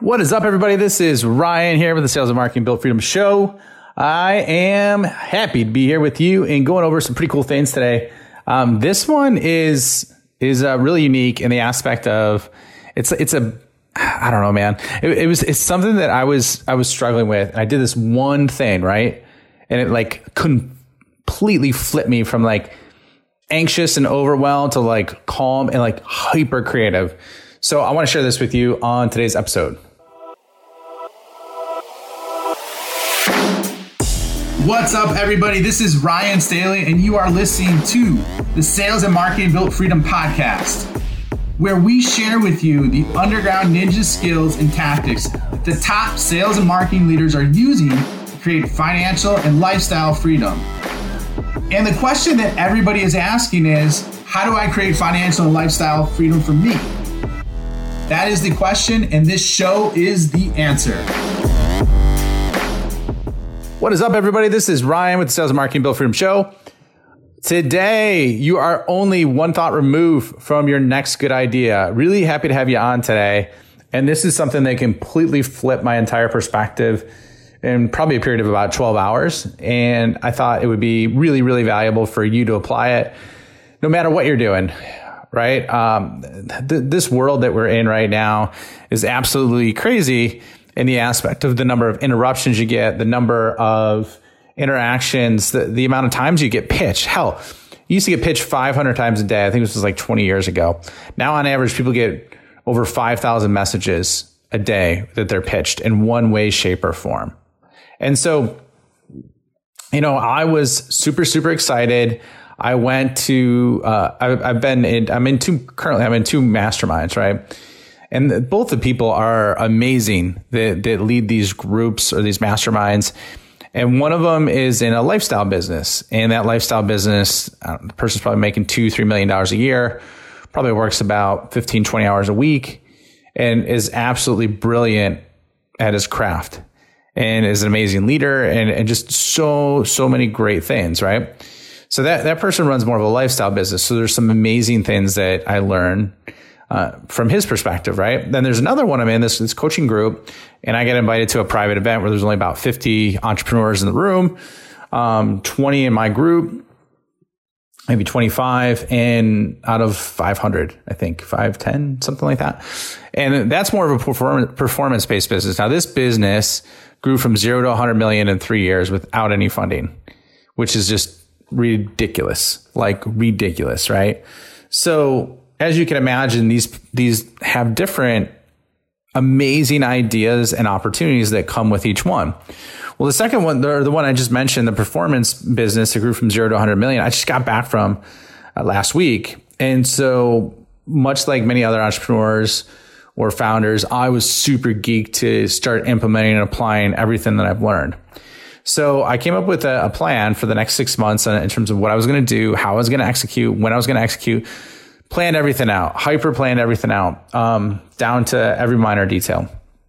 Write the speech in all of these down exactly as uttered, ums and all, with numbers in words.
What is up, everybody? This is Ryan here with the Sales and Marketing Built Freedom Show. I am happy to be here with you and going over some pretty cool things today. Um, this one is is uh, really unique in the aspect of it's it's a I don't know, man. It, it was it's something that I was I was struggling with. I did this one thing, right, and it like completely flipped me from like anxious and overwhelmed to like calm and like hyper creative. So I want to share this with you on today's episode. What's up, everybody? This is Ryan Staley, and you are listening to the Sales and Marketing Built Freedom podcast, where we share with you the underground ninja skills and tactics that the top sales and marketing leaders are using to create financial and lifestyle freedom. And the question that everybody is asking is, how do I create financial and lifestyle freedom for me? That is the question, and this show is the answer. What is up, everybody? This is Ryan with the Sales and Marketing Built Freedom Show. Today, you are only one thought removed from your next good idea. Really happy to have you on today. And this is something that completely flipped my entire perspective in probably a period of about twelve hours. And I thought it would be really, really valuable for you to apply it no matter what you're doing, right? Um, th- this world that we're in right now is absolutely crazy in the aspect of the number of interruptions you get, the number of interactions, the, the amount of times you get pitched. Hell, you used to get pitched five hundred times a day. I think this was like twenty years ago. Now, on average, people get over five thousand messages a day that they're pitched in one way, shape, or form. And so, you know, I was super, super excited. I went to, uh, I, I've been in, I'm in two, currently I'm in two masterminds, right? And both the people are amazing that, that lead these groups or these masterminds. And one of them is in a lifestyle business. And that lifestyle business, uh, the person's probably making two, three million dollars a year, probably works about fifteen, twenty hours a week, and is absolutely brilliant at his craft and is an amazing leader and, and just so, so many great things, right? So that, that person runs more of a lifestyle business. So there's some amazing things that I learned Uh, from his perspective, right? Then there's another one I'm in, this, this coaching group, and I get invited to a private event where there's only about fifty entrepreneurs in the room, um, twenty in my group, maybe twenty-five, and out of five hundred, I think, five ten, something like that. And that's more of a perform- performance-based business. Now, this business grew from zero to one hundred million in three years without any funding, which is just ridiculous, like ridiculous, right? So, as you can imagine, these these have different amazing ideas and opportunities that come with each one. Well, the second one, the, the one I just mentioned, the performance business, it grew from zero to one hundred million. I just got back from uh, last week. And so much like many other entrepreneurs or founders, I was super geeked to start implementing and applying everything that I've learned. So I came up with a, a plan for the next six months in terms of what I was going to do, how I was going to execute, when I was going to execute. Planned everything out, hyper planned everything out, um, down to every minor detail.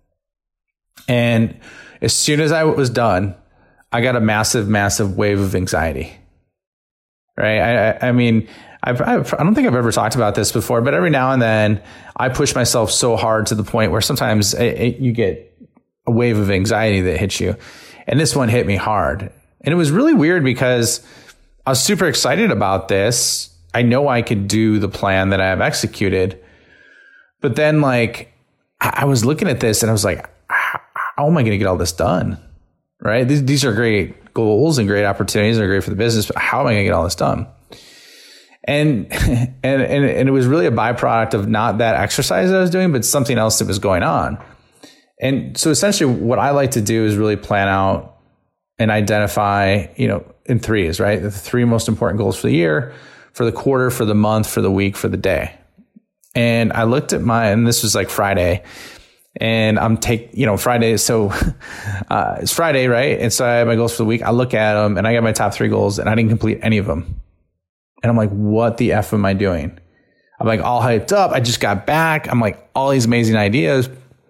And as soon as I was done, I got a massive, massive wave of anxiety. Right? I, I mean, I've, I've, I don't think I've ever talked about this before, but every now and then I push myself so hard to the point where sometimes it, it, you get a wave of anxiety that hits you. And this one hit me hard. And it was really weird because I was super excited about this. I know I could do the plan that I have executed, but then like I was looking at this and I was like, how am I going to get all this done? Right? These, these are great goals and great opportunities. They're great for the business, but how am I going to get all this done? And, and, and, and it was really a byproduct of not that exercise that I was doing, but something else that was going on. And so essentially what I like to do is really plan out and identify, you know, in threes, right? The three most important goals for the year, for the quarter, for the month, for the week, for the day. And I looked at my, and this was like Friday, and I'm take, you know, Friday. So uh, it's Friday, right? And so I have my goals for the week. I look at them and I got my top three goals and I didn't complete any of them. And I'm like, what the F am I doing? I'm like all hyped up. I just got back. I'm like all these amazing ideas.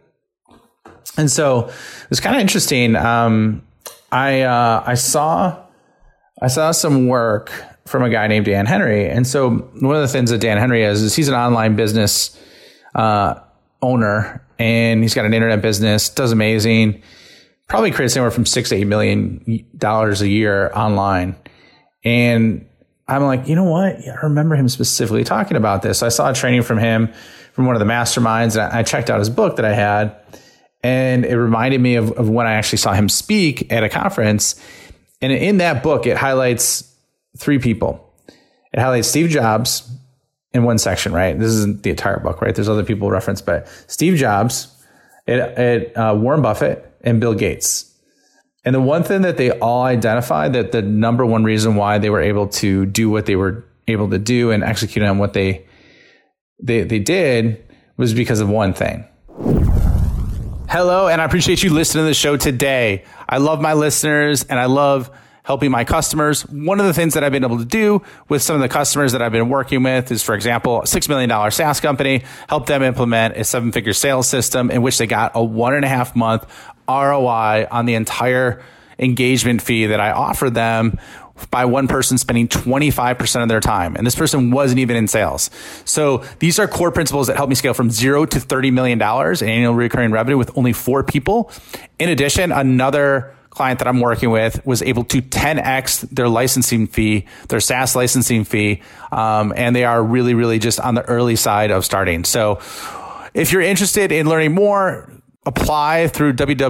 And so it was kind of interesting. Um, I, uh, I saw, I saw some work from a guy named Dan Henry. And so one of the things that Dan Henry is, is he's an online business uh, owner and he's got an internet business, does amazing, probably creates anywhere from six to eight million dollars a year online. And I'm like, you know what? I remember him specifically talking about this. So I saw a training from him from one of the masterminds, and I checked out his book that I had, and it reminded me of, of when I actually saw him speak at a conference. And in that book, it highlights three people. It highlights Steve Jobs in one section, right? This isn't the entire book, right? There's other people referenced, but Steve Jobs, it, it, uh, Warren Buffett, and Bill Gates. And the one thing that they all identified, that the number one reason why they were able to do what they were able to do and execute on what they they they did, was because of one thing. Hello, and I appreciate you listening to the show today. I love my listeners, and I love helping my customers. One of the things that I've been able to do with some of the customers that I've been working with is, for example, a six million dollars SaaS company, help them implement a seven-figure sales system in which they got a one and a half month R O I on the entire engagement fee that I offered them by one person spending twenty-five percent of their time. And this person wasn't even in sales. So these are core principles that help me scale from zero to thirty million dollars in annual recurring revenue with only four people. In addition, another client that I'm working with was able to ten X their licensing fee, their SaaS licensing fee. Um, and they are really, really just on the early side of starting. So if you're interested in learning more, apply through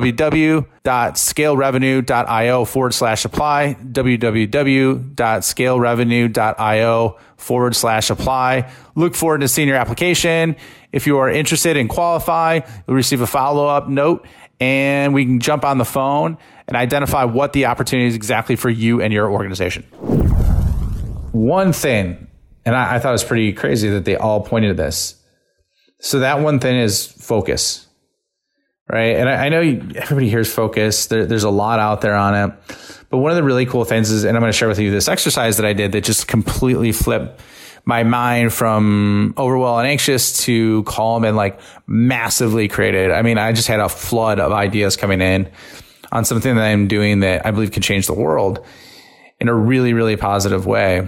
www.scalerevenue.io forward slash apply, www.scalerevenue.io forward slash apply. Look forward to seeing your application. If you are interested and qualify, you'll receive a follow-up note, and we can jump on the phone and identify what the opportunity is exactly for you and your organization. One thing, and I, I thought it was pretty crazy that they all pointed to this. So that one thing is focus. Right. And I, I know you, everybody hears focus. There, there's a lot out there on it. But one of the really cool things is, and I'm going to share with you this exercise that I did that just completely flipped my mind from overwhelmed and anxious to calm and like massively creative. I mean, I just had a flood of ideas coming in on something that I'm doing that I believe can change the world in a really, really positive way.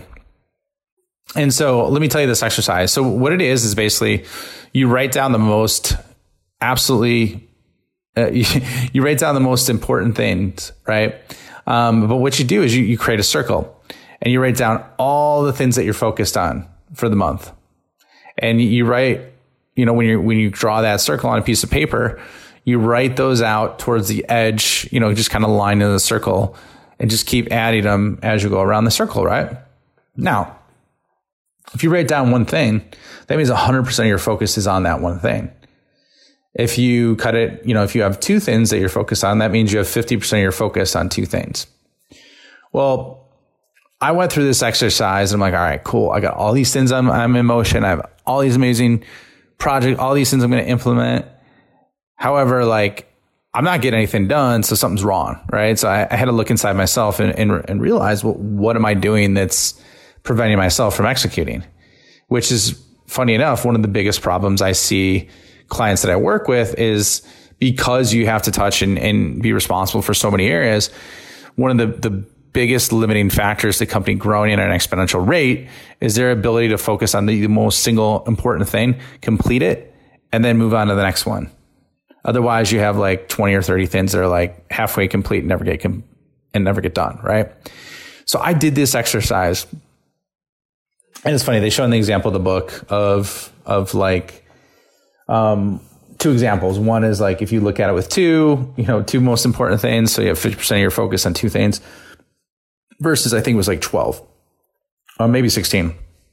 And so let me tell you this exercise. So what it is, is basically you write down the most absolutely Uh, you, you write down the most important things, right? Um, but what you do is you, you create a circle and you write down all the things that you're focused on for the month. And you write, you know, when you when you draw that circle on a piece of paper, you write those out towards the edge, you know, just kind of line in the circle and just keep adding them as you go around the circle, right? Now, if you write down one thing, that means one hundred percent of your focus is on that one thing. If you cut it, you know, if you have two things that you're focused on, that means you have fifty percent of your focus on two things. Well, I went through this exercise and I'm like, all right, cool. I got all these things I'm, I'm in motion. I have all these amazing projects, all these things I'm going to implement. However, like I'm not getting anything done. So something's wrong. Right. So I, I had to look inside myself and, and, and realize, well, what am I doing that's preventing myself from executing? Which is, funny enough, one of the biggest problems I see clients that I work with is because you have to touch and, and be responsible for so many areas. One of the, the biggest limiting factors to company growing at an exponential rate is their ability to focus on the, the most single important thing, complete it, and then move on to the next one. Otherwise, you have like twenty or thirty things that are like halfway complete and never get com- and never get done, right? So I did this exercise. And it's funny, they show in the example of the book of of like Um, two examples. One is like, if you look at it with two, you know, two most important things. So you have fifty percent of your focus on two things versus I think it was like twelve or maybe sixteen.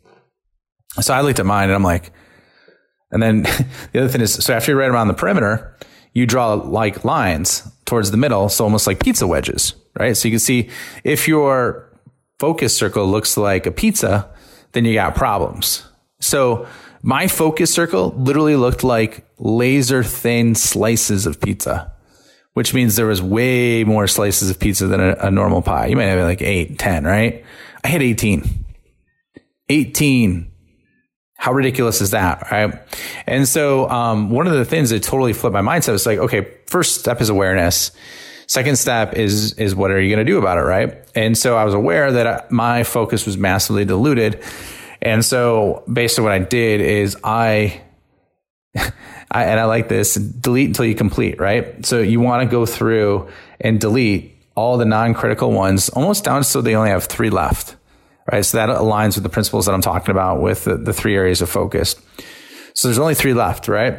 So I looked at mine and I'm like, and then the other thing is, so after you write around the perimeter, you draw like lines towards the middle. So almost like pizza wedges, right? So you can see if your focus circle looks like a pizza, then you got problems. So my focus circle literally looked like laser thin slices of pizza, which means there was way more slices of pizza than a, a normal pie. You might have like eight, ten, right? I had eighteen. eighteen. How ridiculous is that, right? And so um, one of the things that totally flipped my mindset was like, okay, first step is awareness. Second step is is what are you going to do about it, right? And so I was aware that my focus was massively diluted. And so basically what I did is I I, and I like this, delete until you complete, right? So you want to go through and delete all the non-critical ones, almost down so they only have three left, right? So that aligns with the principles that I'm talking about with the, the three areas of focus. So there's only three left, right?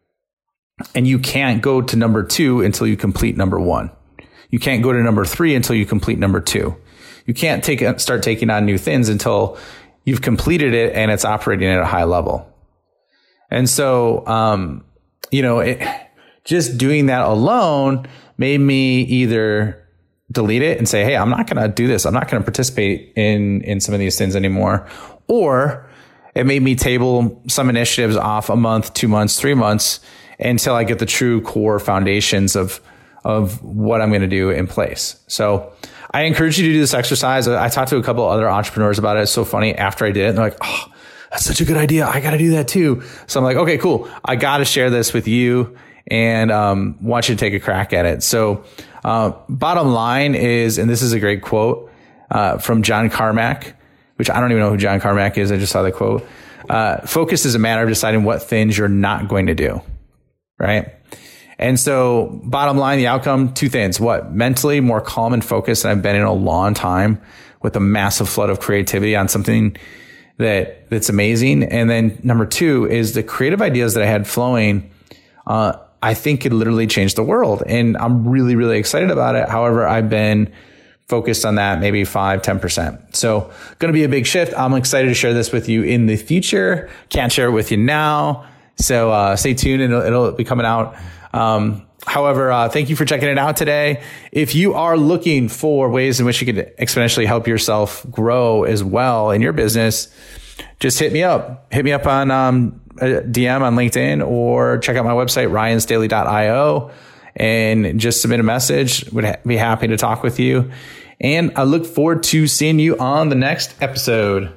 And you can't go to number two until you complete number one. You can't go to number three until you complete number two. You can't take start taking on new things until you've completed it and it's operating at a high level. And so, um, you know, it, just doing that alone made me either delete it and say, hey, I'm not going to do this. I'm not going to participate in, in some of these things anymore. Or it made me table some initiatives off a month, two months, three months until I get the true core foundations of, of what I'm going to do in place. So I encourage you to do this exercise. I talked to a couple other entrepreneurs about it. It's so funny. After I did it, they're like, oh, that's such a good idea. I got to do that too. So I'm like, okay, cool. I got to share this with you and um, want you to take a crack at it. So uh, bottom line is, and this is a great quote uh, from John Carmack, which I don't even know who John Carmack is. I just saw the quote. Uh, focus is a matter of deciding what things you're not going to do. Right. And so bottom line, the outcome, two things. What? Mentally more calm and focused than I've been in a long time with a massive flood of creativity on something that that's amazing. And then number two is the creative ideas that I had flowing, uh, I think could literally change the world. And I'm really, really excited about it. However, I've been focused on that maybe five, ten percent. So going to be a big shift. I'm excited to share this with you in the future. Can't share it with you now. So uh, stay tuned and it'll, it'll be coming out. Um, however, uh, thank you for checking it out today. If you are looking for ways in which you could exponentially help yourself grow as well in your business, just hit me up. Hit me up on um, a D M on LinkedIn or check out my website, ryans daily dot io, and just submit a message. Would ha- be happy to talk with you. And I look forward to seeing you on the next episode.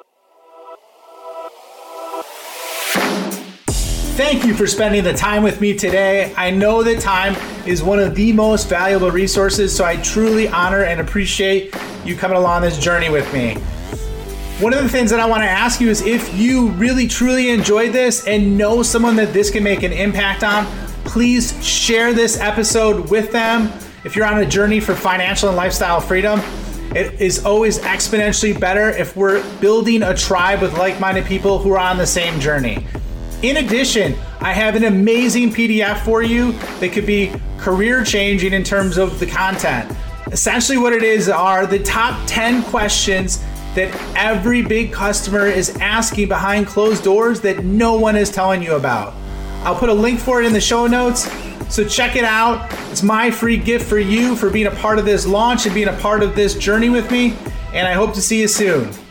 Thank you for spending the time with me today. I know that time is one of the most valuable resources, so I truly honor and appreciate you coming along this journey with me. One of the things that I want to ask you is if you really truly enjoyed this and know someone that this can make an impact on, please share this episode with them. If you're on a journey for financial and lifestyle freedom, it is always exponentially better if we're building a tribe with like-minded people who are on the same journey. In addition, I have an amazing P D F for you that could be career changing in terms of the content. Essentially what it is are the top ten questions that every big customer is asking behind closed doors that no one is telling you about. I'll put a link for it in the show notes, so check it out. It's my free gift for you for being a part of this launch and being a part of this journey with me, and I hope to see you soon.